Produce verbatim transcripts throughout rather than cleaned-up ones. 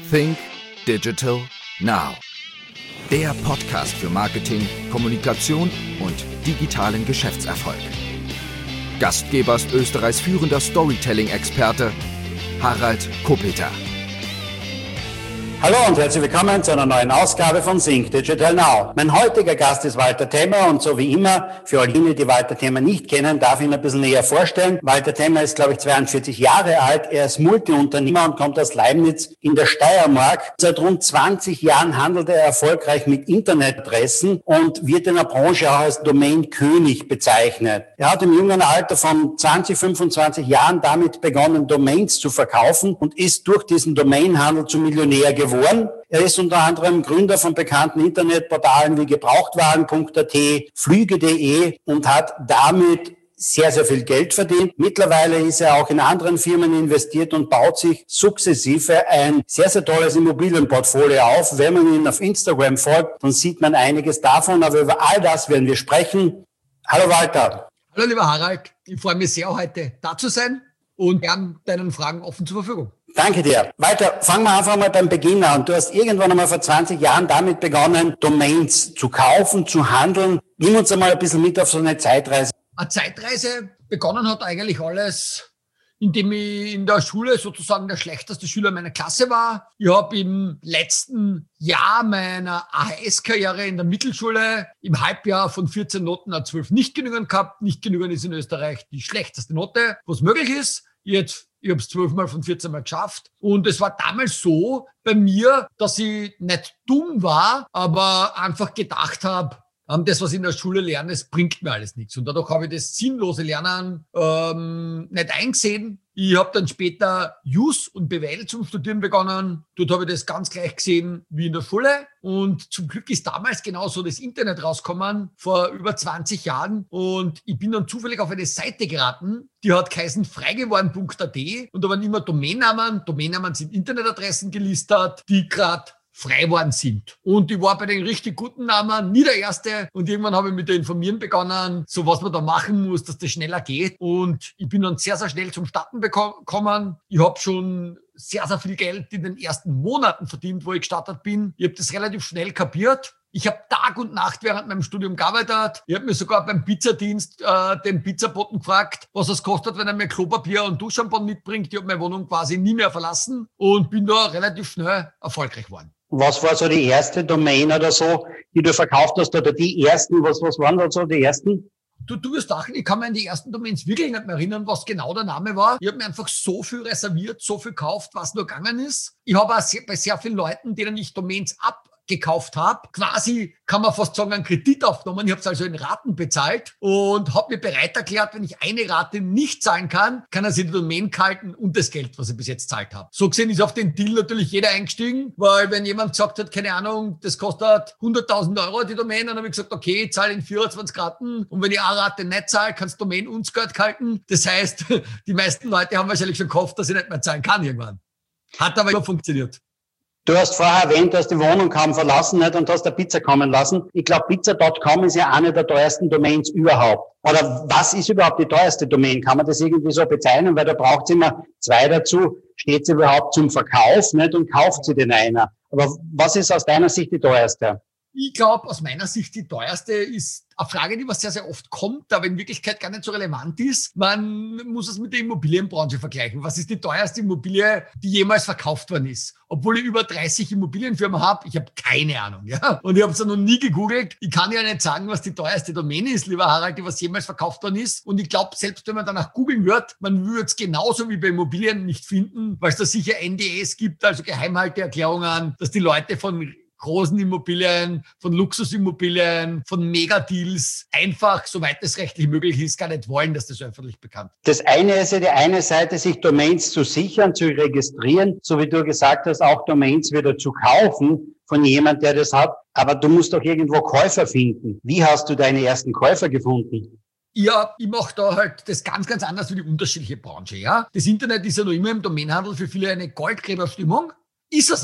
Think Digital Now. Der Podcast für Marketing, Kommunikation und digitalen Geschäftserfolg. Gastgeber ist Österreichs führender Storytelling-Experte Harald Kopeter. Hallo und herzlich willkommen zu einer neuen Ausgabe von Think Digital Now. Mein heutiger Gast ist Walter Themmer und so wie immer, für all jene, die Walter Themmer nicht kennen, darf ich ihn ein bisschen näher vorstellen. Walter Themmer ist, glaube ich, zweiundvierzig Jahre alt. Er ist Multiunternehmer und kommt aus Leibniz in der Steiermark. Seit rund zwanzig Jahren handelt er erfolgreich mit Internetadressen und wird in der Branche auch als Domain-König bezeichnet. Er hat im jungen Alter von zwanzig, fünfundzwanzig Jahren damit begonnen, Domains zu verkaufen und ist durch diesen Domainhandel zum Millionär geworden. Er ist unter anderem Gründer von bekannten Internetportalen wie gebrauchtwagen punkt a t, flüge punkt de und hat damit sehr, sehr viel Geld verdient. Mittlerweile ist er auch in anderen Firmen investiert und baut sich sukzessive ein sehr, sehr tolles Immobilienportfolio auf. Wenn man ihn auf Instagram folgt, dann sieht man einiges davon, aber über all das werden wir sprechen. Hallo Walter. Hallo lieber Harald, ich freue mich sehr, heute da zu sein und gern deinen Fragen offen zur Verfügung. Danke dir. Weiter, fangen wir einfach mal beim Beginn an. Du hast irgendwann einmal vor zwanzig Jahren damit begonnen, Domains zu kaufen, zu handeln. Nimm uns einmal ein bisschen mit auf so eine Zeitreise. Eine Zeitreise begonnen hat eigentlich alles, indem ich in der Schule sozusagen der schlechteste Schüler meiner Klasse war. Ich habe im letzten Jahr meiner A H S-Karriere in der Mittelschule im Halbjahr von vierzehn Noten eine zwölf nicht genügend gehabt. Nicht genügend ist in Österreich die schlechteste Note, was möglich ist. Jetzt, ich habe es zwölfmal von vierzehn Mal geschafft. Und es war damals so bei mir, dass ich nicht dumm war, aber einfach gedacht habe, das, was ich in der Schule lerne, das bringt mir alles nichts. Und dadurch habe ich das sinnlose Lernen ähm, nicht eingesehen. Ich habe dann später Jus und B W L zum Studieren begonnen. Dort habe ich das ganz gleich gesehen wie in der Schule. Und zum Glück ist damals genauso das Internet rausgekommen, vor über zwanzig Jahren. Und ich bin dann zufällig auf eine Seite geraten, die hat geheißen freigeworden punkt a t. Und da waren immer Domainnamen. Domainnamen sind Internetadressen gelistet, die gerade frei geworden sind. Und ich war bei den richtig guten Namen nie der Erste. Und irgendwann habe ich mit der Informieren begonnen, so was man da machen muss, dass das schneller geht. Und ich bin dann sehr, sehr schnell zum Starten gekommen. Ich habe schon sehr, sehr viel Geld in den ersten Monaten verdient, wo ich gestartet bin. Ich habe das relativ schnell kapiert. Ich habe Tag und Nacht während meinem Studium gearbeitet. Ich habe mir sogar beim Pizzadienst äh, den Pizzaboten gefragt, was es kostet, wenn er mir Klopapier und Duschshampoo mitbringt. Ich habe meine Wohnung quasi nie mehr verlassen und bin da relativ schnell erfolgreich geworden. Was war so die erste Domain oder so, die du verkauft hast, oder die ersten, was, was waren da so die ersten? Du, du wirst lachen, ich kann mir an die ersten Domains wirklich nicht mehr erinnern, was genau der Name war. Ich habe mir einfach so viel reserviert, so viel gekauft, was nur gegangen ist. Ich habe auch sehr, bei sehr vielen Leuten, denen ich Domains abgekauft habe, quasi, kann man fast sagen, einen Kredit aufgenommen. Ich habe es also in Raten bezahlt und habe mir bereit erklärt, wenn ich eine Rate nicht zahlen kann, kann er sich die Domain halten und das Geld, was ich bis jetzt zahlt habe. So gesehen ist auf den Deal natürlich jeder eingestiegen, weil wenn jemand gesagt hat, keine Ahnung, das kostet hunderttausend Euro die Domain, dann habe ich gesagt, okay, ich zahle in vierundzwanzig Raten und wenn ich eine Rate nicht zahle, kannst du Domain uns Geld halten. Das heißt, die meisten Leute haben wahrscheinlich schon gehofft, dass ich nicht mehr zahlen kann irgendwann. Hat aber immer funktioniert. Du hast vorher erwähnt, dass die Wohnung kaum verlassen hat und hast eine Pizza kommen lassen. Ich glaube, pizza punkt com ist ja eine der teuersten Domains überhaupt. Oder was ist überhaupt die teuerste Domain? Kann man das irgendwie so bezeichnen? Weil da braucht es immer zwei dazu. Steht sie überhaupt zum Verkauf, nicht? Und kauft sie den einer? Aber was ist aus deiner Sicht die teuerste? Ich glaube, aus meiner Sicht die teuerste ist eine Frage, die was sehr, sehr oft kommt, aber in Wirklichkeit gar nicht so relevant ist. Man muss es mit der Immobilienbranche vergleichen. Was ist die teuerste Immobilie, die jemals verkauft worden ist? Obwohl ich über dreißig Immobilienfirmen habe, ich habe keine Ahnung. Ja? Und ich habe es ja noch nie gegoogelt. Ich kann ja nicht sagen, was die teuerste Domäne ist, lieber Harald, die was jemals verkauft worden ist. Und ich glaube, selbst wenn man danach googeln wird, man würde es genauso wie bei Immobilien nicht finden, weil es da sicher N D Es gibt, also Geheimhalteerklärungen, dass die Leute von großen Immobilien, von Luxusimmobilien, von Megadeals einfach, soweit es rechtlich möglich ist, gar nicht wollen, dass das öffentlich bekannt ist. Das eine ist ja die eine Seite, sich Domains zu sichern, zu registrieren, so wie du gesagt hast, auch Domains wieder zu kaufen von jemand, der das hat. Aber du musst doch irgendwo Käufer finden. Wie hast du deine ersten Käufer gefunden? Ja, ich mache da halt das ganz, ganz anders wie die unterschiedliche Branche. Ja, das Internet ist ja noch immer im Domainhandel für viele eine Goldgräberstimmung. Ist es auch.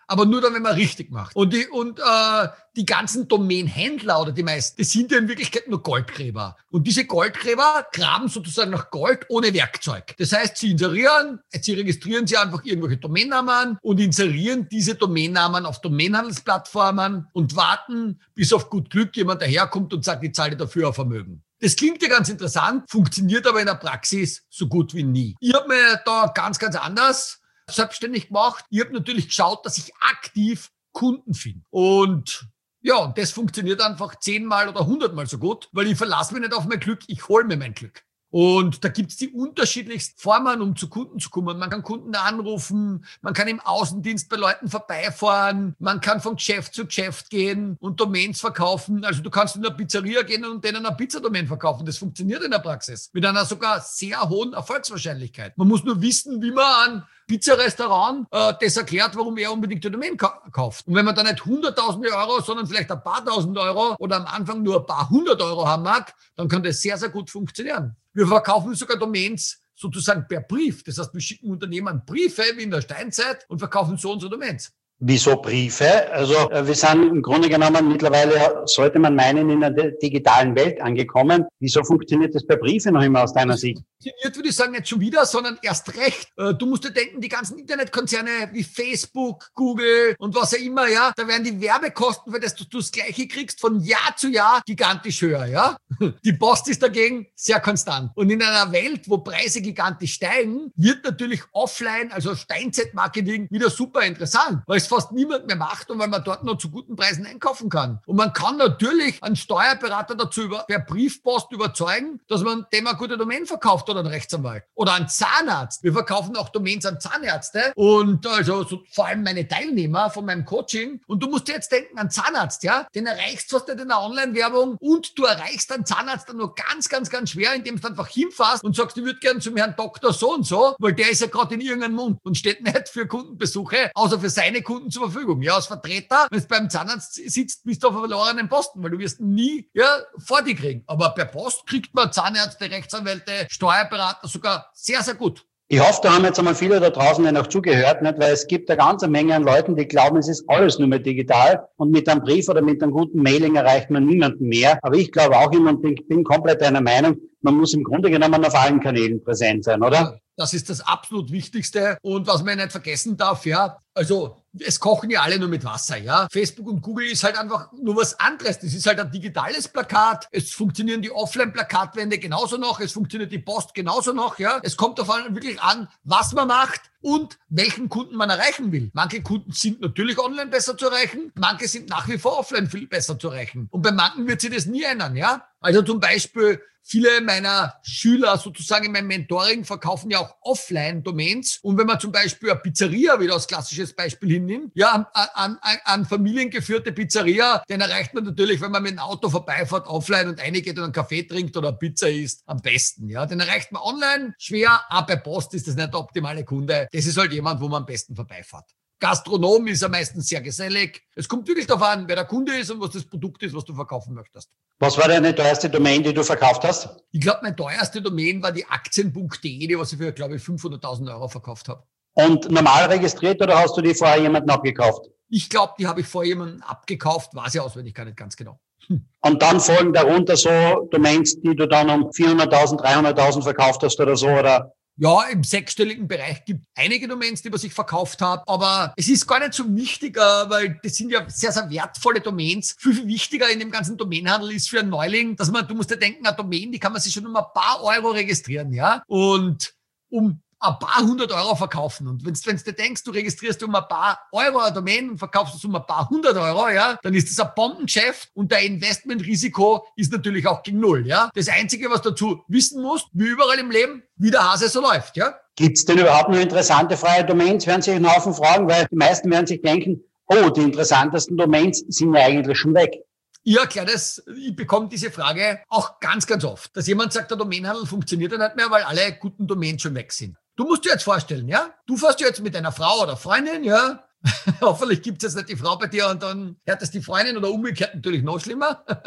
aber nur dann, wenn man richtig macht. Und die, und äh, die ganzen Domain-Händler oder die meisten, die sind ja in Wirklichkeit nur Goldgräber. Und diese Goldgräber graben sozusagen nach Gold ohne Werkzeug. Das heißt, sie inserieren, sie registrieren sie einfach irgendwelche Domainnamen und inserieren diese Domainnamen auf Domainhandelsplattformen und warten, bis auf gut Glück jemand daherkommt und sagt, ich zahle dafür ein Vermögen. Das klingt ja ganz interessant, funktioniert aber in der Praxis so gut wie nie. Ich habe mir da ganz, ganz anders selbstständig gemacht. Ich habe natürlich geschaut, dass ich aktiv Kunden finde. Und ja, und das funktioniert einfach zehnmal oder hundertmal so gut, weil ich verlasse mich nicht auf mein Glück, ich hole mir mein Glück. Und da gibt's die unterschiedlichsten Formen, um zu Kunden zu kommen. Man kann Kunden anrufen, man kann im Außendienst bei Leuten vorbeifahren, man kann von Geschäft zu Geschäft gehen und Domains verkaufen. Also du kannst in eine Pizzeria gehen und denen eine Pizzadomain verkaufen. Das funktioniert in der Praxis mit einer sogar sehr hohen Erfolgswahrscheinlichkeit. Man muss nur wissen, wie man an Pizzarestaurant äh, das erklärt, warum er unbedingt die Domain ka- kauft. Und wenn man da nicht hunderttausende Euro, sondern vielleicht ein paar tausend Euro oder am Anfang nur ein paar hundert Euro haben mag, dann kann das sehr, sehr gut funktionieren. Wir verkaufen sogar Domains sozusagen per Brief. Das heißt, wir schicken Unternehmern Briefe wie in der Steinzeit und verkaufen so unsere Domains. Wieso Briefe? Also äh, wir sind im Grunde genommen mittlerweile, sollte man meinen, in einer digitalen Welt angekommen. Wieso funktioniert das bei Briefen noch immer aus deiner Sicht? Funktioniert, würde ich sagen, nicht schon wieder, sondern erst recht. Äh, Du musst dir denken, die ganzen Internetkonzerne wie Facebook, Google und was auch immer, ja, da werden die Werbekosten, für das du das Gleiche kriegst, von Jahr zu Jahr gigantisch höher, ja. Die Post ist dagegen sehr konstant. Und in einer Welt, wo Preise gigantisch steigen, wird natürlich offline, also Steinzeit-Marketing, wieder super interessant, weil es fast niemand mehr macht und weil man dort noch zu guten Preisen einkaufen kann. Und man kann natürlich einen Steuerberater dazu über, per Briefpost überzeugen, dass man dem eine gute Domain verkauft oder einen Rechtsanwalt. Oder einen Zahnarzt. Wir verkaufen auch Domains an Zahnärzte und also so, vor allem meine Teilnehmer von meinem Coaching. Und du musst dir jetzt denken, einen Zahnarzt, ja, den erreichst du fast nicht in der Online-Werbung und du erreichst einen Zahnarzt dann nur ganz, ganz, ganz schwer, indem du einfach hinfährst und sagst, ich würde gerne zum Herrn Doktor so und so, weil der ist ja gerade in irgendeinem Mund und steht nicht für Kundenbesuche, außer für seine Kunden zur Verfügung. Ja, als Vertreter, wenn du beim Zahnarzt sitzt, bist du auf verlorenen Posten, weil du wirst nie ja, vor dir kriegen. Aber per Post kriegt man Zahnärzte, Rechtsanwälte, Steuerberater sogar sehr, sehr gut. Ich hoffe, da haben jetzt einmal viele da draußen ja noch zugehört, nicht? Weil es gibt eine ganze Menge an Leuten, die glauben, es ist alles nur mehr digital und mit einem Brief oder mit einem guten Mailing erreicht man niemanden mehr. Aber ich glaube auch immer und bin, bin komplett einer Meinung, man muss im Grunde genommen auf allen Kanälen präsent sein, oder? Das ist das absolut Wichtigste. Und was man nicht vergessen darf, ja, also es kochen ja alle nur mit Wasser, ja. Facebook und Google ist halt einfach nur was anderes. Das ist halt ein digitales Plakat. Es funktionieren die Offline-Plakatwände genauso noch. Es funktioniert die Post genauso noch, ja. Es kommt auf einmal wirklich an, was man macht und welchen Kunden man erreichen will. Manche Kunden sind natürlich online besser zu erreichen. Manche sind nach wie vor offline viel besser zu erreichen. Und bei manchen wird sich das nie ändern, ja. Also zum Beispiel viele meiner Schüler sozusagen in meinem Mentoring verkaufen ja auch Offline-Domains. Und wenn man zum Beispiel eine Pizzeria wieder als klassisches Beispiel hinnimmt, ja, an, an, an familiengeführte Pizzeria, den erreicht man natürlich, wenn man mit dem Auto vorbeifährt, offline und reingeht und einen Kaffee trinkt oder Pizza isst, am besten. Ja, den erreicht man online schwer, aber bei Post ist das nicht der optimale Kunde. Das ist halt jemand, wo man am besten vorbeifährt. Gastronom ist ja meistens sehr gesellig. Es kommt wirklich darauf an, wer der Kunde ist und was das Produkt ist, was du verkaufen möchtest. Was war deine teuerste Domain, die du verkauft hast? Ich glaube, meine teuerste Domain war die Aktien punkt de, die was ich für, glaube ich, fünfhunderttausend Euro verkauft habe. Und normal registriert oder hast du die vorher jemanden abgekauft? Ich glaube, die habe ich vor jemandem abgekauft, weiß ich auswendig gar nicht ganz genau. Hm. Und dann folgen darunter so Domains, die du dann um vierhunderttausend, dreihunderttausend verkauft hast oder so, oder? Ja, im sechsstelligen Bereich gibt einige Domains, die man sich verkauft hat, aber es ist gar nicht so wichtig, weil das sind ja sehr, sehr wertvolle Domains. Viel, viel wichtiger in dem ganzen Domainhandel ist für einen Neuling, dass man, du musst dir denken, eine Domain, die kann man sich schon um ein paar Euro registrieren, ja, und um ein paar hundert Euro verkaufen. Und wenn du dir denkst, du registrierst um ein paar Euro eine Domain und verkaufst es um ein paar hundert Euro, ja, dann ist das ein Bombengeschäft und dein Investmentrisiko ist natürlich auch gegen Null, ja. Das Einzige, was dazu wissen musst, wie überall im Leben, wie der Hase so läuft, ja. Gibt's denn überhaupt noch interessante freie Domains? Werden sich einen Haufen fragen, weil die meisten werden sich denken, oh, die interessantesten Domains sind ja eigentlich schon weg. Ich erkläre das, ich bekomme diese Frage auch ganz, ganz oft, dass jemand sagt, der Domainhandel funktioniert ja nicht mehr, weil alle guten Domains schon weg sind. Du musst dir jetzt vorstellen, ja, du fährst jetzt mit deiner Frau oder Freundin, ja, hoffentlich gibt es jetzt nicht die Frau bei dir und dann hört es die Freundin oder umgekehrt natürlich noch schlimmer,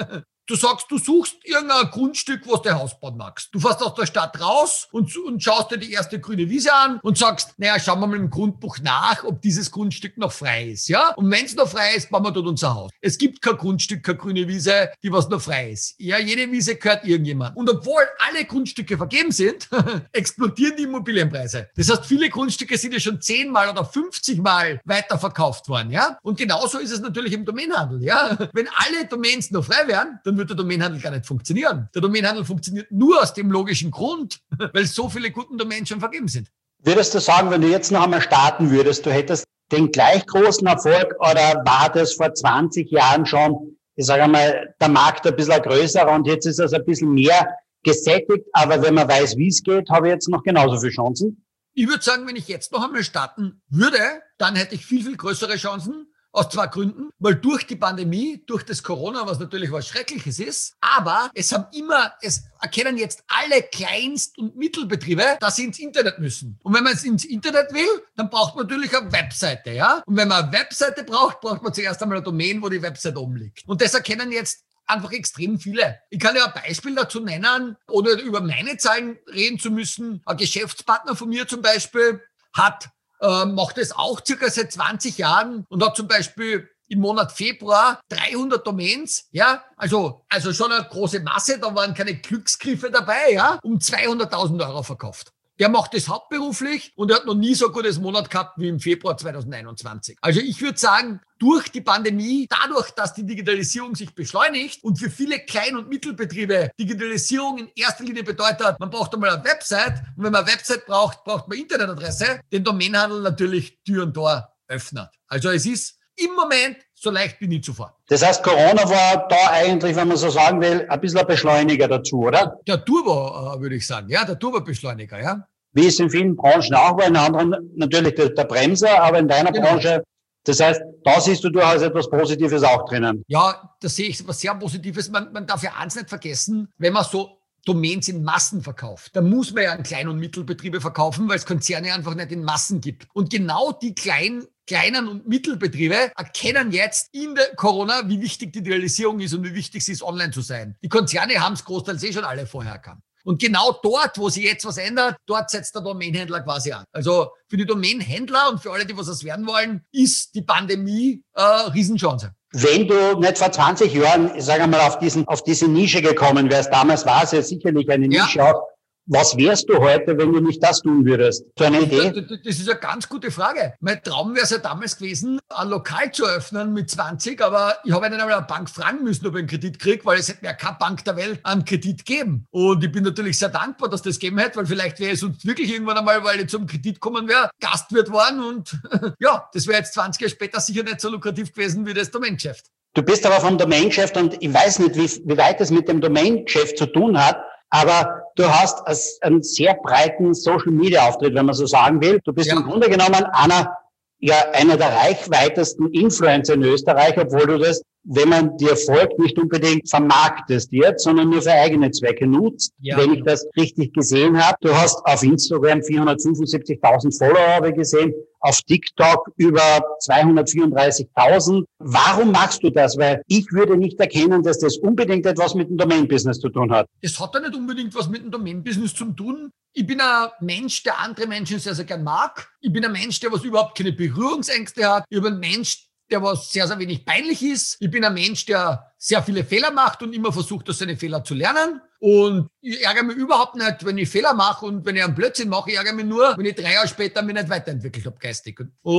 Du sagst, du suchst irgendein Grundstück, wo du dein Haus bauen magst. Du fährst aus der Stadt raus und, und schaust dir die erste grüne Wiese an und sagst, naja, schauen wir mal im Grundbuch nach, ob dieses Grundstück noch frei ist, ja? Und wenn es noch frei ist, bauen wir dort unser Haus. Es gibt kein Grundstück, keine grüne Wiese, die was noch frei ist. Ja, jede Wiese gehört irgendjemand. Und obwohl alle Grundstücke vergeben sind, explodieren die Immobilienpreise. Das heißt, viele Grundstücke sind ja schon zehnmal oder fünfzig Mal weiterverkauft worden, ja? Und genauso ist es natürlich im Domainhandel, ja? Wenn alle Domains noch frei wären, dann würde der Domainhandel gar nicht funktionieren. Der Domainhandel funktioniert nur aus dem logischen Grund, weil so viele guten Domains schon vergeben sind. Würdest du sagen, wenn du jetzt noch einmal starten würdest, du hättest den gleich großen Erfolg oder war das vor zwanzig Jahren schon, ich sage einmal, der Markt ein bisschen größer und jetzt ist es ein bisschen mehr gesättigt, aber wenn man weiß, wie es geht, habe ich jetzt noch genauso viele Chancen? Ich würde sagen, wenn ich jetzt noch einmal starten würde, dann hätte ich viel, viel größere Chancen. Aus zwei Gründen, weil durch die Pandemie, durch das Corona, was natürlich was Schreckliches ist, aber es haben immer, es erkennen jetzt alle Kleinst- und Mittelbetriebe, dass sie ins Internet müssen. Und wenn man jetzt ins Internet will, dann braucht man natürlich eine Webseite, ja? Und wenn man eine Webseite braucht, braucht man zuerst einmal eine Domain, wo die Webseite oben liegt. Und das erkennen jetzt einfach extrem viele. Ich kann ja ein Beispiel dazu nennen, ohne über meine Zahlen reden zu müssen. Ein Geschäftspartner von mir zum Beispiel hat Ähm, macht es auch circa seit zwanzig Jahren und hat zum Beispiel im Monat Februar dreihundert Domains, ja, also, also schon eine große Masse, da waren keine Glücksgriffe dabei, ja, um zweihunderttausend Euro verkauft. Der macht das hauptberuflich und er hat noch nie so ein gutes Monat gehabt wie im Februar zweitausendeinundzwanzig. Also ich würde sagen, durch die Pandemie, dadurch, dass die Digitalisierung sich beschleunigt und für viele Klein- und Mittelbetriebe Digitalisierung in erster Linie bedeutet, man braucht einmal eine Website und wenn man eine Website braucht, braucht man Internetadresse, den Domainhandel natürlich Tür und Tor öffnet. Also es ist im Moment so leicht wie nie zuvor. Das heißt, Corona war da eigentlich, wenn man so sagen will, ein bisschen ein Beschleuniger dazu, oder? Der Turbo, äh, würde ich sagen, ja, der Turbo-Beschleuniger, ja. Wie es in vielen Branchen auch war, in anderen natürlich der, der Bremser, aber in deiner Genau. Branche, das heißt, da siehst du durchaus etwas Positives auch drinnen. Ja, da sehe ich was sehr Positives. Man, man darf ja eins nicht vergessen, wenn man so Domains in Massen verkauft, dann muss man ja an Klein- und Mittelbetriebe verkaufen, weil es Konzerne einfach nicht in Massen gibt. Und genau die kleinen Kleinen und Mittelbetriebe erkennen jetzt in der Corona, wie wichtig die Digitalisierung ist und wie wichtig es ist, online zu sein. Die Konzerne haben es großteils eh schon alle vorher erkannt. Und genau dort, wo sich jetzt was ändert, dort setzt der Domainhändler quasi an. Also für die Domainhändler und für alle, die was das werden wollen, ist die Pandemie äh, Riesenchance. Wenn du nicht vor zwanzig Jahren, ich sage mal, auf diesen, auf diese Nische gekommen wärst, damals war es ja sicherlich eine Nische Ja. auch. Was wärst du heute, wenn du nicht das tun würdest? So eine Idee? Das ist eine ganz gute Frage. Mein Traum wäre es ja damals gewesen, ein Lokal zu öffnen mit zwanzig, aber ich habe nicht einmal eine Bank fragen müssen, ob ich einen Kredit kriege, weil es hätte mir keine Bank der Welt einen Kredit geben. Und ich bin natürlich sehr dankbar, dass das gegeben hätte, weil vielleicht wäre es uns wirklich irgendwann einmal, weil ich zum Kredit kommen wäre, Gastwirt worden und ja, das wäre jetzt zwanzig Jahre später sicher nicht so lukrativ gewesen wie das Domaingeschäft. Du bist aber vom Domaingeschäft und ich weiß nicht, wie, wie weit es mit dem Domaingeschäft zu tun hat, aber du hast einen sehr breiten Social-Media-Auftritt, wenn man so sagen will. Du bist Ja. im Grunde genommen einer, ja, einer der reichweitesten Influencer in Österreich, obwohl du das, wenn man dir folgt, nicht unbedingt vermarktest jetzt, sondern nur für eigene Zwecke nutzt, Ja. wenn ich das richtig gesehen habe. Du hast auf Instagram vierhundertfünfundsiebzigtausend Follower, habe ich gesehen, auf TikTok über zweihundertvierunddreißigtausend. Warum machst du das? Weil ich würde nicht erkennen, dass das unbedingt etwas mit dem Domain-Business zu tun hat. Das hat ja nicht unbedingt was mit dem Domain-Business zu tun. Ich bin ein Mensch, der andere Menschen sehr, sehr gern mag. Ich bin ein Mensch, der was überhaupt keine Berührungsängste hat. Ich bin ein Mensch, der was sehr, sehr wenig peinlich ist. Ich bin ein Mensch, der sehr viele Fehler macht und immer versucht, aus seinen Fehlern zu lernen. Und ich ärgere mich überhaupt nicht, wenn ich Fehler mache und wenn ich einen Blödsinn mache. Ich ärgere mich nur, wenn ich drei Jahre später mich nicht weiterentwickelt habe, geistig.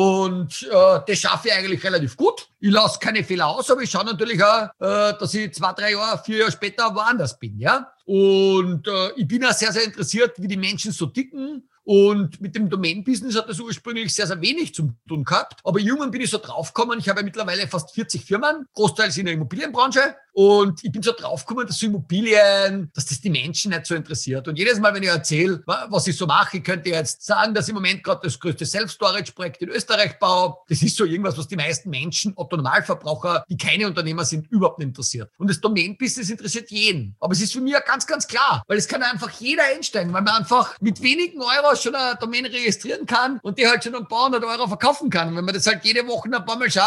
Und äh, das schaffe ich eigentlich relativ gut. Ich lasse keine Fehler aus, aber ich schaue natürlich auch, äh, dass ich zwei, drei Jahre, vier Jahre später woanders bin. Ja. Und äh, ich bin auch sehr, sehr interessiert, wie die Menschen so ticken. Und mit dem Domain-Business hat das ursprünglich sehr, sehr wenig zu tun gehabt. Aber irgendwann bin ich so draufgekommen, ich habe ja mittlerweile fast vierzig Firmen, großteils in der Immobilienbranche. Und ich bin so draufgekommen, dass so Immobilien, dass das die Menschen nicht so interessiert. Und jedes Mal, wenn ich erzähle, was ich so mache, ich könnte jetzt sagen, dass ich im Moment gerade das größte Self-Storage-Projekt in Österreich baue. Das ist so irgendwas, was die meisten Menschen, Otto-Normalverbraucher, die keine Unternehmer sind, überhaupt nicht interessiert. Und das Domain-Business interessiert jeden. Aber es ist für mich ja ganz, ganz klar, weil es kann einfach jeder einsteigen, weil man einfach mit wenigen Euro schon eine Domain registrieren kann und die halt schon ein paar hundert Euro verkaufen kann. Und wenn man das halt jede Woche ein paar Mal schafft,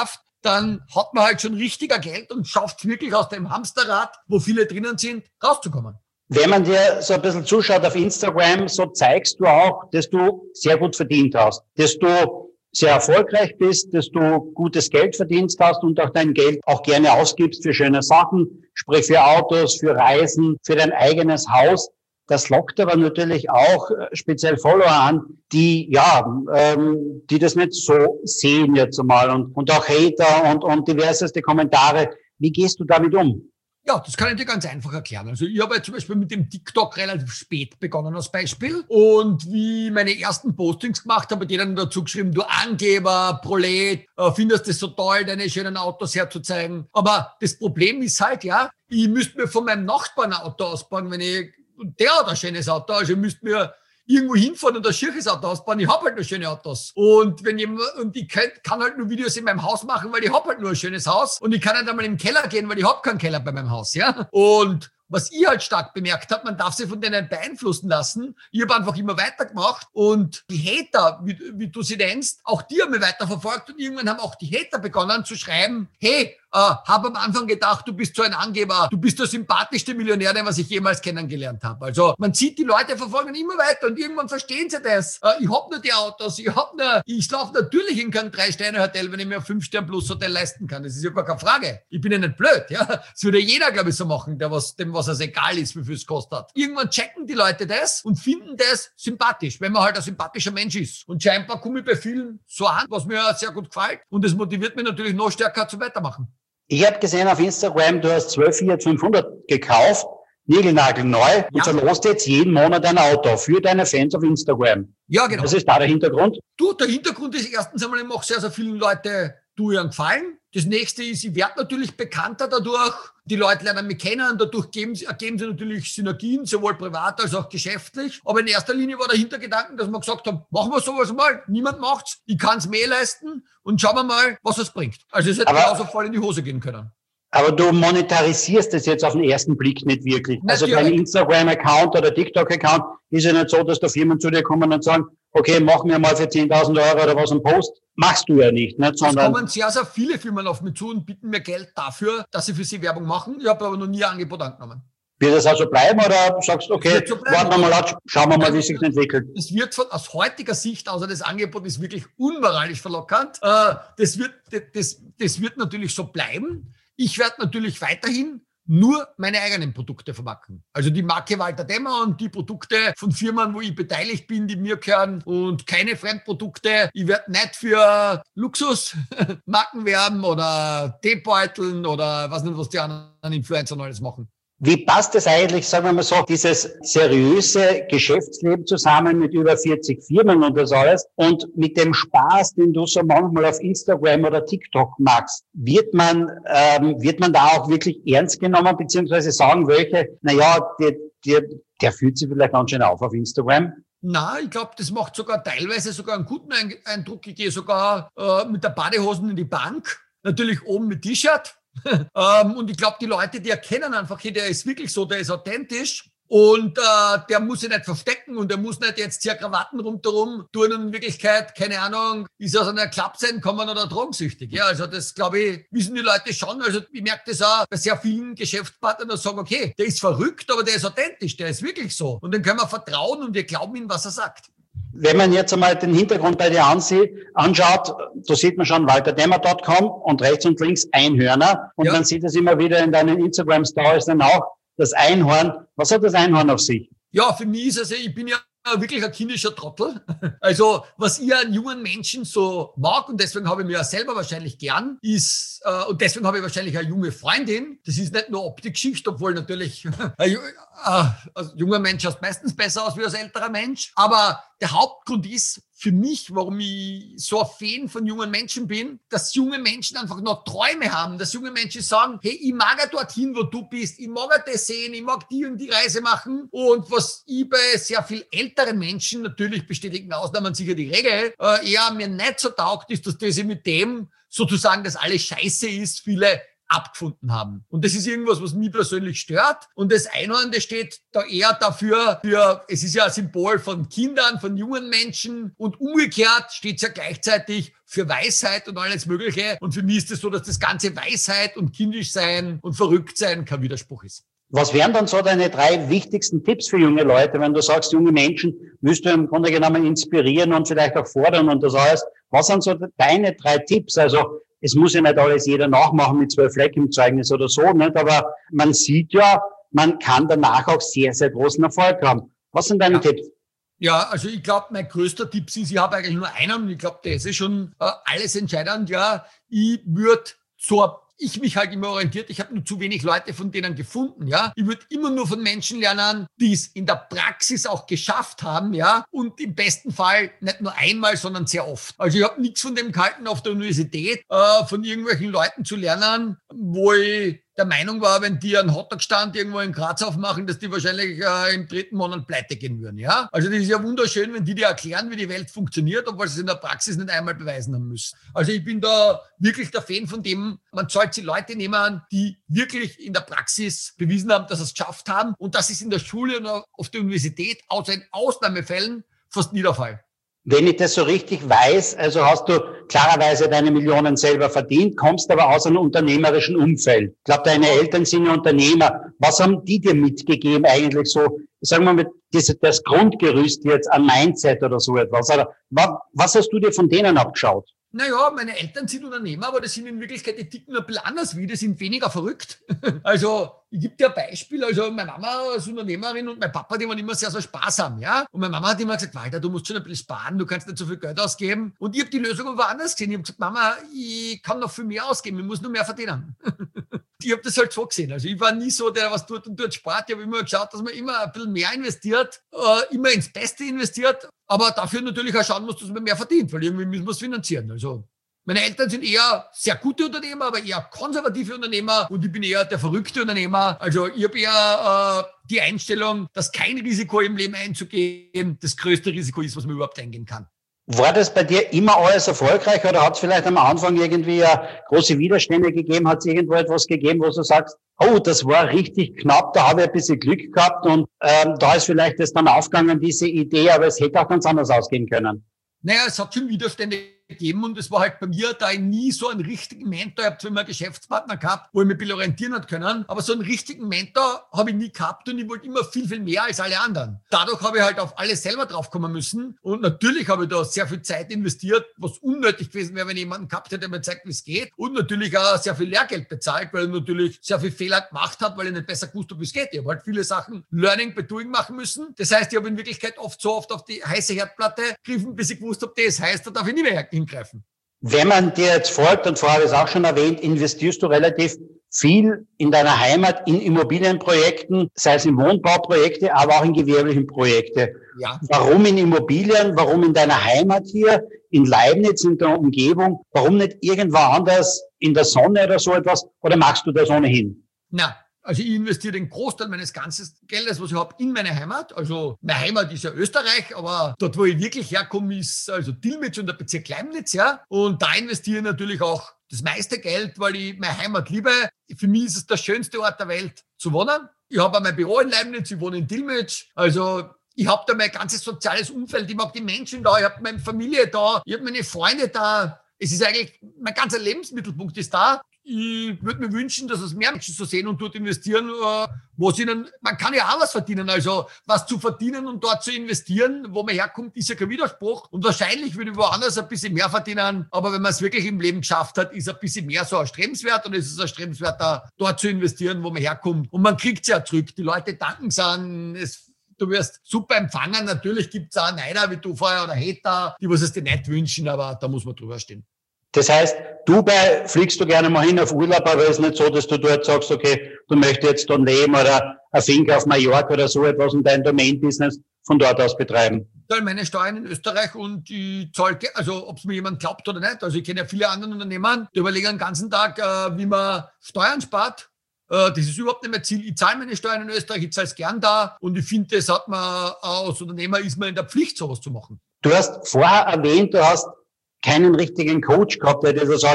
dann hat man halt schon richtiger Geld und schafft es wirklich aus dem Hamsterrad, wo viele drinnen sind, rauszukommen. Wenn man dir so ein bisschen zuschaut auf Instagram, so zeigst du auch, dass du sehr gut verdient hast, dass du sehr erfolgreich bist, dass du gutes Geld verdienst hast und auch dein Geld auch gerne ausgibst für schöne Sachen, sprich für Autos, für Reisen, für dein eigenes Haus. Das lockt aber natürlich auch speziell Follower an, die ja, ähm, die das nicht so sehen jetzt einmal und, und auch Hater und, und diverseste Kommentare. Wie gehst du damit um? Ja, das kann ich dir ganz einfach erklären. Also ich habe ja zum Beispiel mit dem TikTok relativ spät begonnen als Beispiel. Und wie meine ersten Postings gemacht habe, die dann dazu geschrieben, du Angeber, Prolet, äh, findest es so toll, deine schönen Autos herzuzeigen. Aber das Problem ist halt, ja, ich müsste mir von meinem Nachbarn ein Auto ausbauen, wenn ich, und der hat ein schönes Auto, also ich müsste mir irgendwo hinfahren und ein schierches Auto ausbauen. Ich habe halt nur schöne Autos. Und wenn jemand, und ich kann, kann halt nur Videos in meinem Haus machen, weil ich habe halt nur ein schönes Haus. Und ich kann nicht einmal im Keller gehen, weil ich habe keinen Keller bei meinem Haus, ja. Und was ich halt stark bemerkt habe, man darf sich von denen beeinflussen lassen. Ich habe einfach immer weitergemacht und die Hater, wie, wie du sie nennst, auch die haben mich weiterverfolgt und irgendwann haben auch die Hater begonnen zu schreiben, hey, äh, habe am Anfang gedacht, du bist so ein Angeber, du bist der sympathischste Millionär, den was ich jemals kennengelernt habe. Also man sieht, die Leute verfolgen immer weiter und irgendwann verstehen sie das. Äh, ich habe nur die Autos, ich habe nur, ich schlafe natürlich in kein Drei-Sterne-Hotel, wenn ich mir ein Fünf-Sterne-Plus-Hotel leisten kann. Das ist ja gar keine Frage. Ich bin ja nicht blöd, ja. Das würde jeder, glaube ich, so machen, der was, dem was es egal ist, wie viel es kostet. Irgendwann checken die Leute das und finden das sympathisch, wenn man halt ein sympathischer Mensch ist. Und scheinbar komme ich bei vielen so an, was mir sehr gut gefällt. Und das motiviert mich natürlich noch stärker zu weitermachen. Ich habe gesehen auf Instagram, du hast zwölf Fiat fünfhundert gekauft, niegelnagelneu, ja. Und verlost jetzt jeden Monat ein Auto für deine Fans auf Instagram. Ja, genau. Was ist da der Hintergrund? Du, der Hintergrund ist erstens einmal, ich mache sehr, sehr vielen Leute du einen Gefallen. Das nächste ist, ich werde natürlich bekannter dadurch. Die Leute lernen mich kennen. Dadurch geben sie, ergeben sie natürlich Synergien, sowohl privat als auch geschäftlich. Aber in erster Linie war der Hintergedanke, dass wir gesagt haben, machen wir sowas mal. Niemand macht's. Ich kann's mehr leisten und schauen wir mal, was es bringt. Also es hätte genauso voll in die Hose gehen können. Aber du monetarisierst das jetzt auf den ersten Blick nicht wirklich. Natürlich. Also dein Instagram-Account oder TikTok-Account ist ja nicht so, dass da Firmen zu dir kommen und sagen, okay, mach mir mal für zehntausend Euro oder was einen Post. Machst du ja nicht, nicht? Sondern es kommen sehr, sehr viele Firmen auf mich zu und bieten mir Geld dafür, dass sie für sie Werbung machen. Ich habe aber noch nie ein Angebot angenommen. Wird das also bleiben oder sagst du, okay, so warten wir mal ab, schauen wir mal, wie es sich entwickelt? Es wird von, aus heutiger Sicht, außer das Angebot ist wirklich unmoralisch verlockernd, äh, das wird, das, das wird natürlich so bleiben. Ich werde natürlich weiterhin nur meine eigenen Produkte vermarkten. Also die Marke Walter Demmer und die Produkte von Firmen, wo ich beteiligt bin, die mir gehören und keine Fremdprodukte. Ich werde nicht für Luxusmarken werben oder Teebeuteln oder was nicht, was die anderen Influencer alles machen. Wie passt das eigentlich, sagen wir mal so, dieses seriöse Geschäftsleben zusammen mit über vierzig Firmen und das alles und mit dem Spaß, den du so manchmal auf Instagram oder TikTok machst? Wird man, ähm, wird man da auch wirklich ernst genommen, beziehungsweise sagen welche, na ja, der, der, der fühlt sich vielleicht ganz schön auf auf Instagram? Na, ich glaube, das macht sogar teilweise sogar einen guten Eindruck. Ich gehe sogar äh, mit der Badehosen in die Bank, natürlich oben mit T-Shirt. ähm, und ich glaube, die Leute, die erkennen einfach, hey, der ist wirklich so, der ist authentisch und äh, der muss sich nicht verstecken und der muss nicht jetzt hier Krawatten rundherum tun und in Wirklichkeit, keine Ahnung, ist aus einer Klappse entkommen oder drogensüchtig. Ja, also das, glaube ich, wissen die Leute schon. Also ich merke das auch bei sehr vielen Geschäftspartnern, die sagen, okay, der ist verrückt, aber der ist authentisch, der ist wirklich so. Und dann können wir vertrauen und wir glauben ihm, was er sagt. Wenn man jetzt einmal den Hintergrund bei dir ansieht, anschaut, da sieht man schon walter demmer punkt com und rechts und links Einhörner. Und ja. Man sieht es immer wieder in deinen Instagram-Stories dann auch, das Einhorn. Was hat das Einhorn auf sich? Ja, für mich ist es, ich bin ja wirklich ein kindischer Trottel. Also, was ich an jungen Menschen so mag, und deswegen habe ich mich ja selber wahrscheinlich gern, ist, äh, und deswegen habe ich wahrscheinlich eine junge Freundin. Das ist nicht nur Optik-Geschichte, obwohl natürlich ein äh, als junger Mensch schaut meistens besser aus wie als älterer Mensch. Aber der Hauptgrund ist für mich, warum ich so ein Fan von jungen Menschen bin, dass junge Menschen einfach noch Träume haben, dass junge Menschen sagen, hey, ich mag ja dorthin, wo du bist, ich mag ja das sehen, ich mag die und die Reise machen. Und was ich bei sehr viel älteren Menschen, natürlich bestätigen Ausnahmen sicher die Regel, äh, eher mir nicht so taugt, ist, dass das mit dem sozusagen, dass alles scheiße ist. Viele abgefunden haben. Und das ist irgendwas, was mich persönlich stört. Und das Einhorn, das steht da eher dafür, für, es ist ja ein Symbol von Kindern, von jungen Menschen. Und umgekehrt steht es ja gleichzeitig für Weisheit und alles Mögliche. Und für mich ist es so, dass das ganze Weisheit und kindisch sein und verrückt sein kein Widerspruch ist. Was wären dann so deine drei wichtigsten Tipps für junge Leute, wenn du sagst, junge Menschen willst du im Grunde genommen inspirieren und vielleicht auch fordern und das alles? Was sind so deine drei Tipps? Also, es muss ja nicht alles jeder nachmachen mit zwölf Flecken im Zeugnis oder so, nicht? Aber man sieht ja, man kann danach auch sehr, sehr großen Erfolg haben. Was sind deine ja. Tipps? Ja, also ich glaube, mein größter Tipp ist, ich habe eigentlich nur einen und ich glaube, das ist schon äh, alles entscheidend. Ja, ich würde so ich mich halt immer orientiert, ich habe nur zu wenig Leute von denen gefunden, ja. Ich würde immer nur von Menschen lernen, die es in der Praxis auch geschafft haben, ja, und im besten Fall nicht nur einmal, sondern sehr oft. Also ich habe nichts von dem gehalten, auf der Universität äh, von irgendwelchen Leuten zu lernen, wo ich der Meinung war, wenn die einen Hotdog-Stand irgendwo in Graz aufmachen, dass die wahrscheinlich äh, im dritten Monat pleite gehen würden, ja. Also das ist ja wunderschön, wenn die dir erklären, wie die Welt funktioniert, obwohl sie es in der Praxis nicht einmal beweisen haben müssen. Also ich bin da wirklich der Fan von dem, man sollte die Leute nehmen, die wirklich in der Praxis bewiesen haben, dass sie es geschafft haben und das ist in der Schule und auf der Universität, außer in Ausnahmefällen, fast nie der Fall. Wenn ich das so richtig weiß, also hast du klarerweise deine Millionen selber verdient, kommst aber aus einem unternehmerischen Umfeld. Ich glaube, deine Eltern sind ja Unternehmer. Was haben die dir mitgegeben eigentlich so, sagen wir mal, das, das Grundgerüst jetzt an Mindset oder so etwas? Oder was hast du dir von denen abgeschaut? Naja, meine Eltern sind Unternehmer, aber das sind in Wirklichkeit, die ticken ein bisschen anders wie, die sind weniger verrückt. Also, ich gebe dir ein Beispiel, also meine Mama ist Unternehmerin und mein Papa, die waren immer sehr, sehr sparsam, ja. Und meine Mama hat immer gesagt, Walter, du musst schon ein bisschen sparen, du kannst nicht so viel Geld ausgeben. Und ich habe die Lösung woanders gesehen. Ich habe gesagt, Mama, ich kann noch viel mehr ausgeben, ich muss nur mehr verdienen. Ich habe das halt so gesehen. Also ich war nie so, der was tut und tut spart. Ich habe immer geschaut, dass man immer ein bisschen mehr investiert, äh, immer ins Beste investiert, aber dafür natürlich auch schauen muss, dass man mehr verdient, weil irgendwie müssen wir es finanzieren. Also meine Eltern sind eher sehr gute Unternehmer, aber eher konservative Unternehmer und ich bin eher der verrückte Unternehmer. Also ich habe eher äh, die Einstellung, dass kein Risiko im Leben einzugehen das größte Risiko ist, was man überhaupt eingehen kann. War das bei dir immer alles erfolgreich oder hat es vielleicht am Anfang irgendwie ja große Widerstände gegeben? Hat es irgendwo etwas gegeben, wo du sagst, oh, das war richtig knapp, da habe ich ein bisschen Glück gehabt und ähm, da ist vielleicht das dann aufgegangen, diese Idee, aber es hätte auch ganz anders ausgehen können? Naja, es hat schon Widerstände gegeben und es war halt bei mir, da ich nie so einen richtigen Mentor, ich habe zwar immer einen Geschäftspartner gehabt, wo ich mich ein bisschen orientieren hat können, aber so einen richtigen Mentor habe ich nie gehabt und ich wollte immer viel, viel mehr als alle anderen. Dadurch habe ich halt auf alles selber draufkommen müssen und natürlich habe ich da sehr viel Zeit investiert, was unnötig gewesen wäre, wenn ich jemanden gehabt hätte, der mir zeigt, wie es geht und natürlich auch sehr viel Lehrgeld bezahlt, weil ich natürlich sehr viel Fehler gemacht habe, weil ich nicht besser gewusst habe, wie es geht. Ich habe halt viele Sachen Learning by Doing machen müssen. Das heißt, ich habe in Wirklichkeit oft so oft auf die heiße Herdplatte gegriffen, bis ich gewusst habe, das heißt, da darf ich nie mehr hingreifen. Wenn man dir jetzt folgt, und vorher habe ich es auch schon erwähnt, investierst du relativ viel in deiner Heimat in Immobilienprojekten, sei es in Wohnbauprojekte, aber auch in gewerblichen Projekte. Ja. Warum in Immobilien? Warum in deiner Heimat hier, in Leibniz, in der Umgebung? Warum nicht irgendwo anders in der Sonne oder so etwas? Oder machst du das ohnehin? Na, also ich investiere den Großteil meines ganzen Geldes, was ich habe, in meine Heimat. Also meine Heimat ist ja Österreich, aber dort, wo ich wirklich herkomme, ist also Dillmitsch und der Bezirk Leibniz, ja. Und da investiere ich natürlich auch das meiste Geld, weil ich meine Heimat liebe. Für mich ist es der schönste Ort der Welt zu wohnen. Ich habe mein Büro in Leibniz, ich wohne in Dillmitsch. Also ich habe da mein ganzes soziales Umfeld, ich mag die Menschen da, ich habe meine Familie da, ich habe meine Freunde da. Es ist eigentlich, mein ganzer Lebensmittelpunkt ist da. Ich würde mir wünschen, dass es mehr Menschen so sehen und dort investieren, wo sie ihnen, man kann ja auch was verdienen, also was zu verdienen und dort zu investieren, wo man herkommt, ist ja kein Widerspruch und wahrscheinlich würde ich woanders ein bisschen mehr verdienen, aber wenn man es wirklich im Leben geschafft hat, ist ein bisschen mehr so erstrebenswert und es ist erstrebenswert, da dort zu investieren, wo man herkommt und man kriegt es ja zurück, die Leute danken es an, es du wirst super empfangen, natürlich gibt es auch Neider wie du vorher oder Hater, die was es dir nicht wünschen, aber da muss man drüber stehen. Das heißt, Dubai fliegst du gerne mal hin auf Urlaub, aber es ist nicht so, dass du dort sagst, okay, du möchtest jetzt dort leben oder eine Finca auf Mallorca oder so etwas und dein Domain-Business von dort aus betreiben. Ich zahle meine Steuern in Österreich und ich zahle, also ob es mir jemand glaubt oder nicht, also ich kenne ja viele andere Unternehmer, die überlegen den ganzen Tag, äh, wie man Steuern spart. Äh, das ist überhaupt nicht mein Ziel. Ich zahle meine Steuern in Österreich, ich zahle es gern da und ich finde, das hat man als Unternehmer ist man in der Pflicht, sowas zu machen. Du hast vorher erwähnt, du hast keinen richtigen Coach gehabt, der dir das alles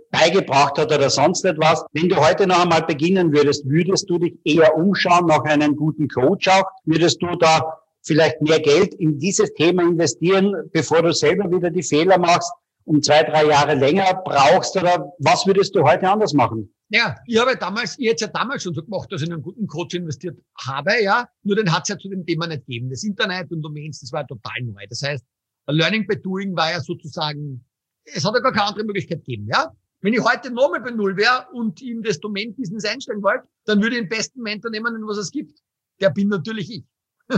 beigebracht hat oder sonst etwas. Wenn du heute noch einmal beginnen würdest, würdest du dich eher umschauen nach einem guten Coach auch? Würdest du da vielleicht mehr Geld in dieses Thema investieren, bevor du selber wieder die Fehler machst und zwei, drei Jahre länger brauchst? Oder was würdest du heute anders machen? Ja, ich habe damals, ich hätte es ja damals schon so gemacht, dass ich in einen guten Coach investiert habe, ja. Nur den hat es ja zu dem Thema nicht gegeben. Das Internet und Domains, das war total neu. Das heißt, Learning by Doing war ja sozusagen, es hat ja gar keine andere Möglichkeit gegeben, ja. Wenn ich heute nochmal bei Null wäre und in das Domain-Business einsteigen wollte, dann würde ich den besten Mentor nehmen, was es gibt. Der bin natürlich ich.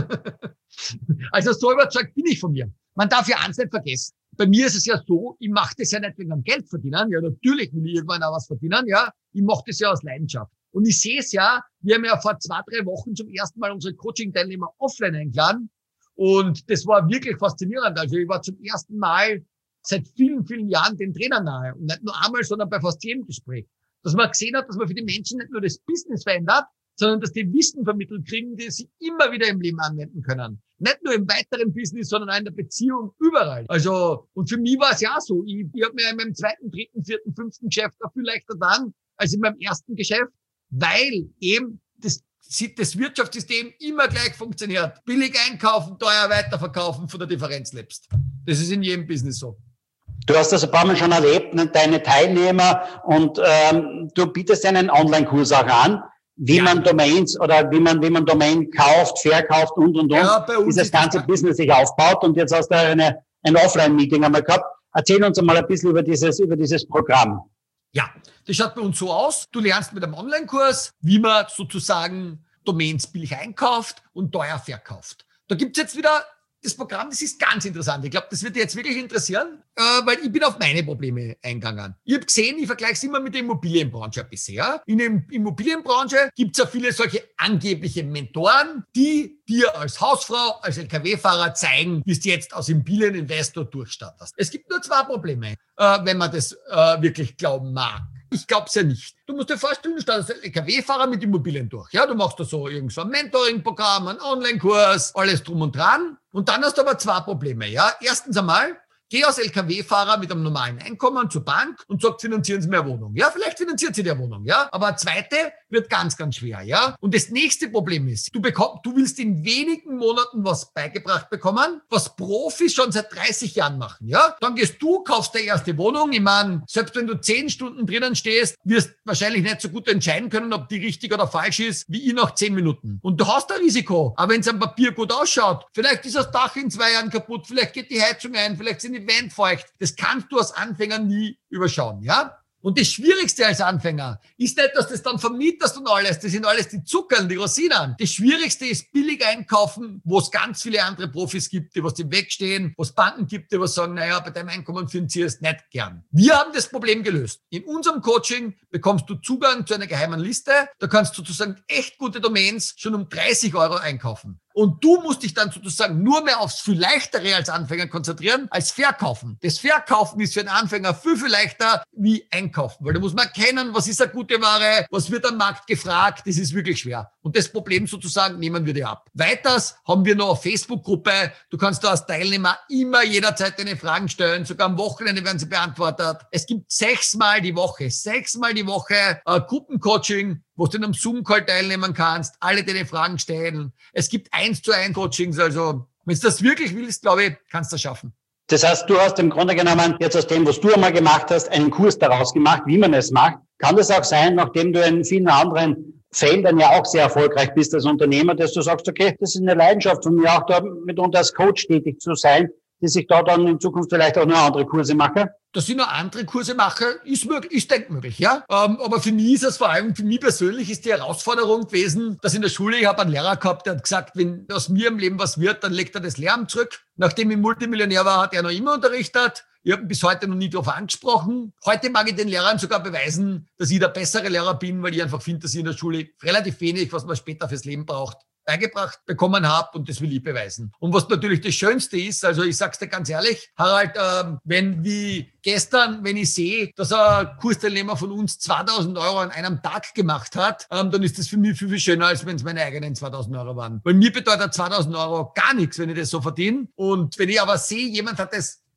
Also so überzeugt bin ich von mir. Man darf ja eins nicht vergessen. Bei mir ist es ja so, ich mache das ja nicht wegen dem Geld verdienen. Ja, natürlich will ich irgendwann auch was verdienen. Ja, ich mache das ja aus Leidenschaft. Und ich sehe es ja, wir haben ja vor zwei, drei Wochen zum ersten Mal unsere Coaching-Teilnehmer offline eingeladen. Und das war wirklich faszinierend. Also ich war zum ersten Mal seit vielen, vielen Jahren den Trainer nahe. Und nicht nur einmal, sondern bei fast jedem Gespräch. Dass man gesehen hat, dass man für die Menschen nicht nur das Business verändert, sondern dass die Wissen vermittelt kriegen, die sie immer wieder im Leben anwenden können. Nicht nur im weiteren Business, sondern auch in der Beziehung, überall. Also, und für mich war es ja auch so. Ich, ich habe mir in meinem zweiten, dritten, vierten, fünften Geschäft auch viel leichter getan als in meinem ersten Geschäft, weil eben das, das Wirtschaftssystem immer gleich funktioniert. Billig einkaufen, teuer weiterverkaufen, von der Differenz lebst. Das ist in jedem Business so. Du hast das ein paar Mal schon erlebt, deine Teilnehmer, und ähm, du bietest einen Online-Kurs auch an, wie ja. man Domains oder wie man wie man Domain kauft, verkauft und und und, ja, dieses ganze Business sich aufbaut. Und jetzt hast du eine ein Offline-Meeting einmal gehabt. Erzähl uns einmal ein bisschen über dieses über dieses Programm. Ja, das schaut bei uns so aus. Du lernst mit einem Online-Kurs, wie man sozusagen Domains billig einkauft und teuer verkauft. Da gibt's jetzt wieder das Programm, das ist ganz interessant. Ich glaube, das wird dir jetzt wirklich interessieren, äh, weil ich bin auf meine Probleme eingegangen. Ich habe gesehen, ich vergleiche es immer mit der Immobilienbranche bisher. In der Immobilienbranche gibt es ja viele solche angebliche Mentoren, die dir als Hausfrau, als L K W-Fahrer zeigen, wie du jetzt als Immobilieninvestor durchstartest. Es gibt nur zwei Probleme, äh, wenn man das äh, wirklich glauben mag. Ich glaube es ja nicht. Du musst dir vorstellen, du startest als L K W-Fahrer mit Immobilien durch. Ja, du machst da so irgend so ein Mentoring-Programm, einen Online-Kurs, alles drum und dran. Und dann hast du aber zwei Probleme. Ja, erstens einmal, geh als L K W-Fahrer mit einem normalen Einkommen zur Bank und sagt, finanzieren Sie mir eine Wohnung. Ja, vielleicht finanziert sie dir eine Wohnung. Ja, aber eine zweite wird ganz, ganz schwer. Ja, und das nächste Problem ist, du bekommst, du willst in wenigen Monaten was beigebracht bekommen, was Profis schon seit dreißig Jahren machen. Ja, dann gehst du, kaufst die erste Wohnung. Ich meine, selbst wenn du zehn Stunden drinnen stehst, wirst wahrscheinlich nicht so gut entscheiden können, ob die richtig oder falsch ist, wie ich nach zehn Minuten. Und du hast ein Risiko. Aber wenn es am Papier gut ausschaut, vielleicht ist das Dach in zwei Jahren kaputt, vielleicht geht die Heizung ein, vielleicht sind die Wände feucht. Das kannst du als Anfänger nie überschauen, ja? Und das Schwierigste als Anfänger ist nicht, dass du das dann vermietest und alles. Das sind alles die Zuckern, die Rosinen. Das Schwierigste ist billig einkaufen, wo es ganz viele andere Profis gibt, die was dem wegstehen, wo es Banken gibt, die was sagen, naja, bei deinem Einkommen finanzierst du nicht gern. Wir haben das Problem gelöst. In unserem Coaching bekommst du Zugang zu einer geheimen Liste. Da kannst du sozusagen echt gute Domains schon um dreißig Euro einkaufen. Und du musst dich dann sozusagen nur mehr aufs viel Leichtere als Anfänger konzentrieren, als Verkaufen. Das Verkaufen ist für einen Anfänger viel, viel leichter wie Einkaufen, weil da muss man erkennen, was ist eine gute Ware, was wird am Markt gefragt, das ist wirklich schwer. Und das Problem sozusagen nehmen wir dir ab. Weiters haben wir noch eine Facebook-Gruppe, du kannst da als Teilnehmer immer jederzeit deine Fragen stellen, sogar am Wochenende werden sie beantwortet. Es gibt sechsmal die Woche, sechsmal die Woche äh, Gruppencoaching, wo du in einem Zoom-Call teilnehmen kannst, alle deine Fragen stellen. Es gibt eins zu eins Coachings, also wenn du das wirklich willst, glaube ich, kannst du das schaffen. Das heißt, du hast im Grunde genommen jetzt aus dem, was du einmal gemacht hast, einen Kurs daraus gemacht, wie man es macht. Kann das auch sein, nachdem du in vielen anderen Feldern ja auch sehr erfolgreich bist als Unternehmer, dass du sagst, okay, das ist eine Leidenschaft von mir, auch da mitunter als Coach tätig zu sein, dass ich da dann in Zukunft vielleicht auch noch andere Kurse mache? Dass ich noch andere Kurse mache, ist möglich, ist denkmöglich, ja. Ähm, aber für mich ist es vor allem, für mich persönlich ist die Herausforderung gewesen, dass in der Schule, ich habe einen Lehrer gehabt, der hat gesagt, wenn aus mir im Leben was wird, dann legt er das Lehramt zurück. Nachdem ich Multimillionär war, hat er noch immer unterrichtet. Ich habe ihn bis heute noch nie darauf angesprochen. Heute mag ich den Lehrern sogar beweisen, dass ich der bessere Lehrer bin, weil ich einfach finde, dass ich in der Schule relativ wenig, was man später fürs Leben braucht, beigebracht bekommen habe, und das will ich beweisen. Und was natürlich das Schönste ist, also ich sag's dir ganz ehrlich, Harald, ähm, wenn wie gestern, wenn ich sehe, dass ein Kursteilnehmer von uns zweitausend Euro an einem Tag gemacht hat, ähm, dann ist das für mich viel, viel schöner, als wenn es meine eigenen zweitausend Euro waren. Weil mir bedeutet zweitausend Euro gar nichts, wenn ich das so verdiene. Und wenn ich aber sehe, jemand hat das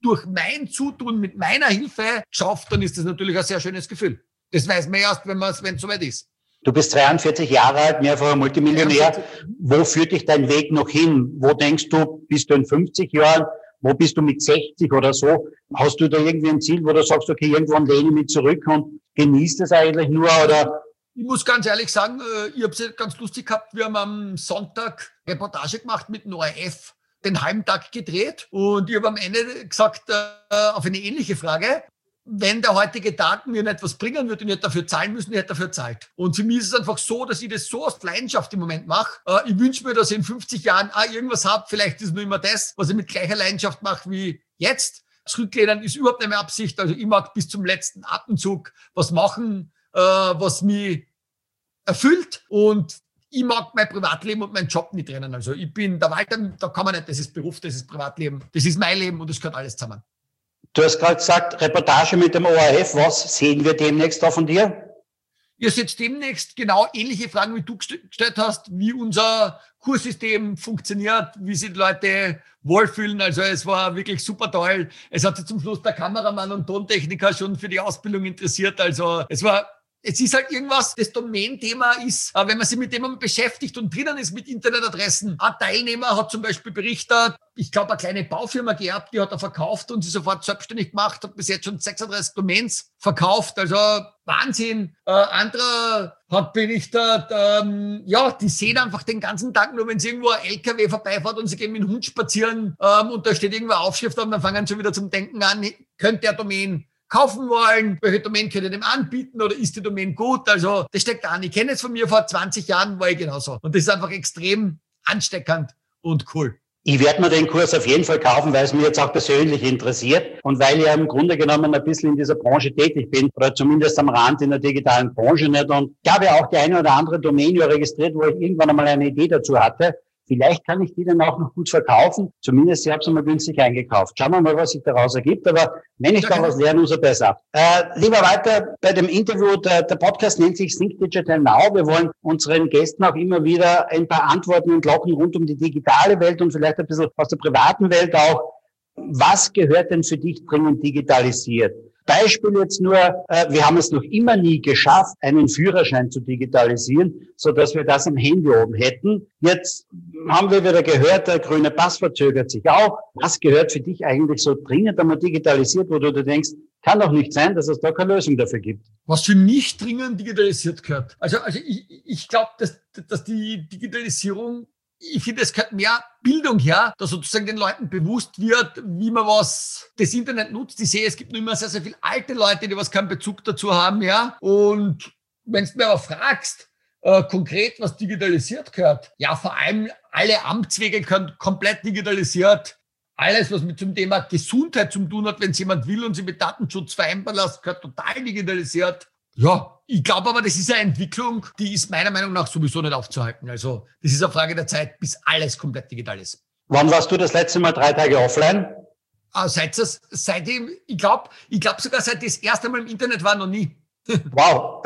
durch mein Zutun mit meiner Hilfe geschafft, dann ist das natürlich ein sehr schönes Gefühl. Das weiß man erst, wenn es soweit ist. Du bist zweiundvierzig Jahre alt, mehrfacher Multimillionär. Wo führt dich dein Weg noch hin? Wo denkst du, bist du in fünfzig Jahren? Wo bist du mit sechzig oder so? Hast du da irgendwie ein Ziel, wo du sagst, okay, irgendwann lehne ich mich zurück und genießt es eigentlich nur, oder? Ich muss ganz ehrlich sagen, ich habe es ganz lustig gehabt. Wir haben am Sonntag Reportage gemacht mit dem O R F, den halben Tag gedreht. Und ich habe am Ende gesagt, auf eine ähnliche Frage, wenn der heutige Tag mir nicht was bringen würde, ich nicht dafür zahlen müssen, ich hätte dafür zahlt. Und für mich ist es einfach so, dass ich das so aus Leidenschaft im Moment mache. Ich wünsche mir, dass ich in fünfzig Jahren auch irgendwas habe. Vielleicht ist es nur immer das, was ich mit gleicher Leidenschaft mache wie jetzt. Zurücklehnen ist überhaupt nicht meine Absicht. Also ich mag bis zum letzten Atemzug was machen, was mich erfüllt. Und ich mag mein Privatleben und meinen Job nicht trennen. Also ich bin der Walter, da kann man nicht, das ist Beruf, das ist Privatleben, das ist mein Leben und das gehört alles zusammen. Du hast gerade gesagt, Reportage mit dem O R F. Was sehen wir demnächst da von dir? Ihr seht demnächst genau ähnliche Fragen, wie du gestellt hast, wie unser Kurssystem funktioniert, wie sich die Leute wohlfühlen. Also es war wirklich super toll. Es hat sich zum Schluss der Kameramann und Tontechniker schon für die Ausbildung interessiert. Also es war... Es ist halt irgendwas, das Domain-Thema ist, wenn man sich mit dem beschäftigt und drinnen ist mit Internetadressen. Ein Teilnehmer hat zum Beispiel berichtet, ich glaube, eine kleine Baufirma gehabt, die hat er verkauft und sie sofort selbstständig gemacht, hat bis jetzt schon sechsunddreißig Domains verkauft, also Wahnsinn. Äh, anderer hat berichtet, ähm, ja, die sehen einfach den ganzen Tag nur, wenn sie irgendwo ein L K W vorbeifährt und sie gehen mit dem Hund spazieren ähm, und da steht irgendwo eine Aufschrift und dann fangen sie wieder zum Denken an, könnte der Domain kaufen wollen, welche Domain könnt ihr dem anbieten oder ist die Domain gut? Also das steckt an. Ich kenne es von mir, vor zwanzig Jahren war ich genauso. Und das ist einfach extrem ansteckend und cool. Ich werde mir den Kurs auf jeden Fall kaufen, weil es mich jetzt auch persönlich interessiert und weil ich ja im Grunde genommen ein bisschen in dieser Branche tätig bin oder zumindest am Rand in der digitalen Branche nicht. Und ich habe ja auch die eine oder andere Domain ja registriert, wo ich irgendwann einmal eine Idee dazu hatte. Vielleicht kann ich die dann auch noch gut verkaufen. Zumindest, ich habe sie mal günstig eingekauft. Schauen wir mal, was sich daraus ergibt. Aber wenn ich da was lerne, umso besser. Äh, lieber Walter, bei dem Interview, der, der Podcast nennt sich Think Digital Now. Wir wollen unseren Gästen auch immer wieder ein paar Antworten entlocken rund um die digitale Welt und vielleicht ein bisschen aus der privaten Welt auch. Was gehört denn für dich dringend digitalisiert? Beispiel jetzt nur, äh, wir haben es noch immer nie geschafft, einen Führerschein zu digitalisieren, so dass wir das am Handy oben hätten. Jetzt haben wir wieder gehört, der grüne Pass verzögert sich auch. Was gehört für dich eigentlich so dringend einmal digitalisiert, wo du dir denkst, kann doch nicht sein, dass es da keine Lösung dafür gibt? Was für mich dringend digitalisiert gehört. Also, also ich, ich glaube, dass, dass die Digitalisierung, ich finde, es gehört mehr Bildung her, dass sozusagen den Leuten bewusst wird, wie man was, das Internet nutzt. Ich sehe, es gibt nur immer sehr, sehr viele alte Leute, die was keinen Bezug dazu haben, ja. Und wenn du mir aber fragst, äh, konkret, was digitalisiert gehört, ja, vor allem alle Amtswege gehören komplett digitalisiert. Alles, was mit dem Thema Gesundheit zu tun hat, wenn es jemand will und sich mit Datenschutz vereinbaren lässt, gehört total digitalisiert. Ja, ich glaube aber, das ist eine Entwicklung, die ist meiner Meinung nach sowieso nicht aufzuhalten. Also das ist eine Frage der Zeit, bis alles komplett digital ist. Wann warst du das letzte Mal drei Tage offline? Ah, seit das, seitdem, ich glaube, ich glaube sogar seit das erste Mal im Internet war, noch nie. Wow.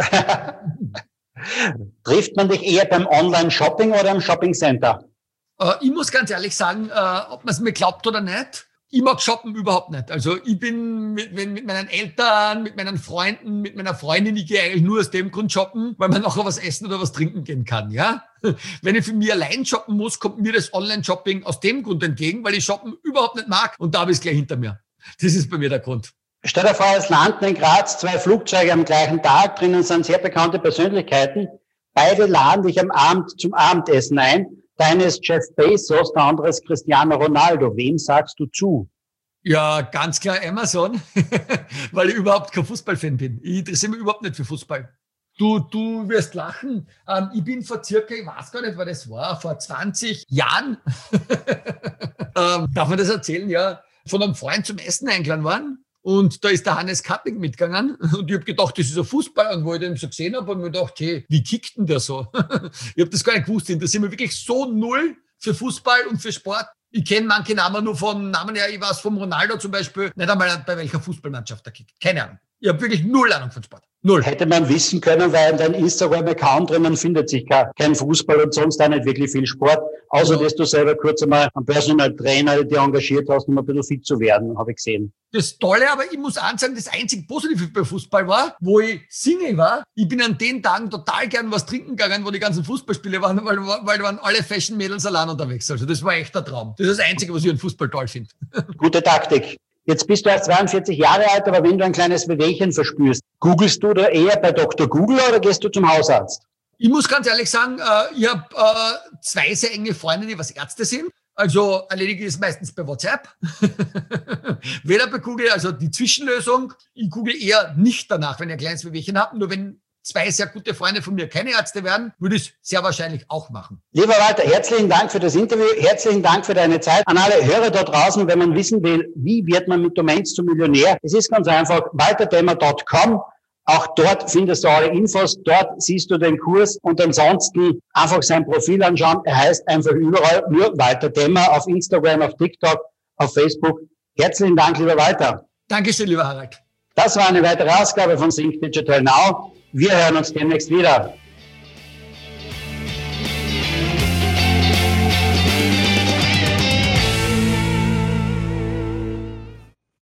Trifft man dich eher beim Online-Shopping oder im Shopping-Center? Äh, ich muss ganz ehrlich sagen, äh, ob man es mir glaubt oder nicht, ich mag shoppen überhaupt nicht. Also ich bin mit, mit meinen Eltern, mit meinen Freunden, mit meiner Freundin, ich gehe eigentlich nur aus dem Grund shoppen, weil man nachher was essen oder was trinken gehen kann, ja. Wenn ich für mich allein shoppen muss, kommt mir das Online-Shopping aus dem Grund entgegen, weil ich shoppen überhaupt nicht mag und da habe ich es gleich hinter mir. Das ist bei mir der Grund. Stell dir vor, es landen in Graz zwei Flugzeuge am gleichen Tag, drinnen sind sehr bekannte Persönlichkeiten. Beide laden dich am Abend zum Abendessen ein. Der eine ist Jeff Bezos, der andere ist Cristiano Ronaldo. Wem sagst du zu? Ja, ganz klar Amazon, weil ich überhaupt kein Fußballfan bin. Ich interessiere mich überhaupt nicht für Fußball. Du, du wirst lachen. Ähm, ich bin vor circa, ich weiß gar nicht, was das war, vor zwanzig Jahren, ähm, darf man das erzählen, ja, von einem Freund zum Essen eingeladen worden. Und da ist der Hannes Kapping mitgegangen. Und ich habe gedacht, das ist ein Fußballer. Und wo ich den so gesehen habe, habe ich mir gedacht, hey, wie kickt denn der so? Ich habe das gar nicht gewusst. Ich interessiere mich wirklich so null für Fußball und für Sport. Ich kenne manche Namen nur vom Namen her. Ich weiß vom Ronaldo zum Beispiel nicht einmal, bei welcher Fußballmannschaft er kickt. Keine Ahnung. Ich habe wirklich null Ahnung von Sport. Null. Hätte man wissen können, weil in deinem Instagram-Account drinnen findet sich kein Fußball und sonst auch nicht wirklich viel Sport, außer ja. dass du selber kurz einmal einen Personal Trainer dir engagiert hast, um ein bisschen fit zu werden, habe ich gesehen. Das Tolle, aber ich muss ansagen, das einzig Positive bei Fußball war, wo ich Single war, ich bin an den Tagen total gern was trinken gegangen, wo die ganzen Fußballspiele waren, weil, weil da waren alle Fashion-Mädels allein unterwegs. Also das war echt der Traum. Das ist das Einzige, was ich an Fußball toll finde. Gute Taktik. Jetzt bist du erst zweiundvierzig Jahre alt, aber wenn du ein kleines Wehwehchen verspürst, googelst du da eher bei Doktor Google oder gehst du zum Hausarzt? Ich muss ganz ehrlich sagen, ich habe zwei sehr enge Freunde, die was Ärzte sind. Also erledige ich es meistens bei WhatsApp. Weder bei Google, also die Zwischenlösung. Ich google eher nicht danach, wenn ich ein kleines Wehwehchen habe. Nur wenn zwei sehr gute Freunde von mir keine Ärzte werden, würde ich es sehr wahrscheinlich auch machen. Lieber Walter, herzlichen Dank für das Interview. Herzlichen Dank für deine Zeit. An alle Hörer da draußen, wenn man wissen will, wie wird man mit Domains zum Millionär? Es ist ganz einfach, walter thema punkt com. Auch dort findest du alle Infos. Dort siehst du den Kurs und ansonsten einfach sein Profil anschauen. Er heißt einfach überall nur Walter Thema auf Instagram, auf TikTok, auf Facebook. Herzlichen Dank, lieber Walter. Dankeschön, lieber Harald. Das war eine weitere Ausgabe von Think Digital Now. Wir hören uns demnächst wieder.